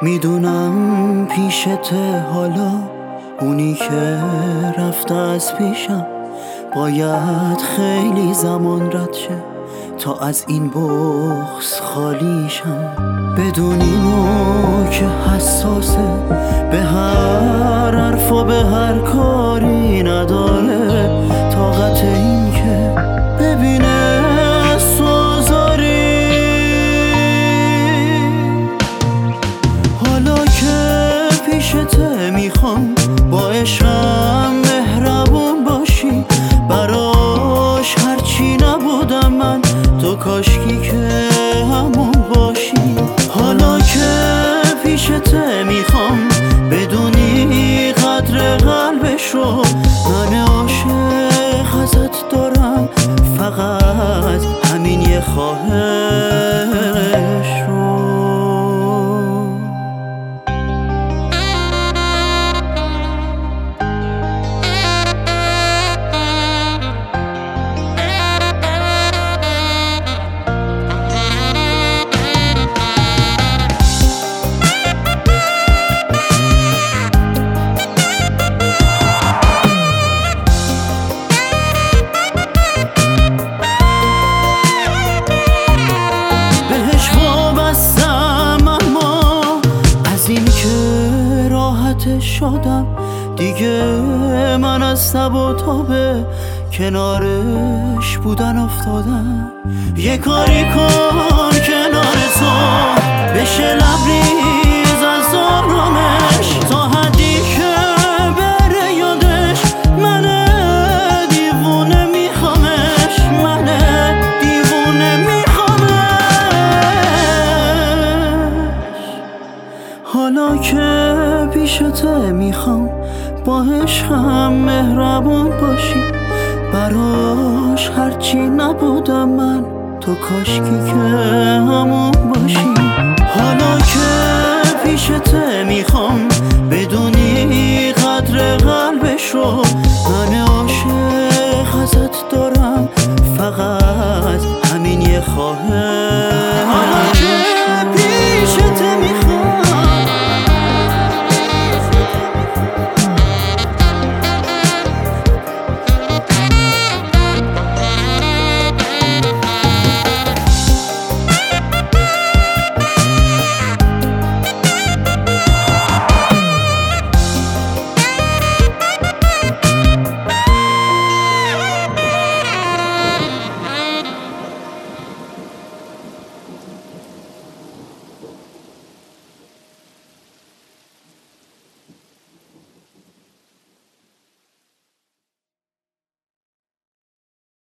میدونم پیشته حالا اونی که رفته از پیشم باید خیلی زمان رد شه تا از این بغض خالیشم. بدون اینو که حساسه به هر حرف و به هر کاری نداره طاقت این که ببینه سوزاری. حالا که پیشته میخوام با عشقم مهربون باشی، براش هرچی نبودم من تو کاشکی که همون باشی. حالا که پیشته میخوام بدونی قدر قلبشو، من عاشق ازت دارم فقط همین یه خواهش رو. شدم دیگه من از تب و تابه کنارش بودن افتادم. یه کاری کن کنار تو بشه لبریز از آرامش تا حدی که بره یادش. من دیوونه میخوامش، من دیوونه میخوامش. حالا که پیشته میخوام با عشقم مهربون باشی، براش هرچی نبودم من تو کاشکی که همون باشی.